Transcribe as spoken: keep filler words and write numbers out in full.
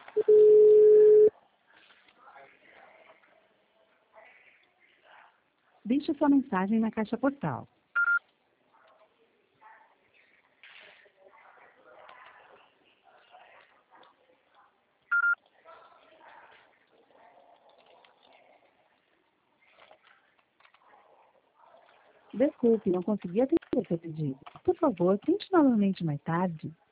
Deixe sua mensagem na caixa postal. Desculpe, não consegui atender seu pedido. Por favor, tente novamente mais tarde.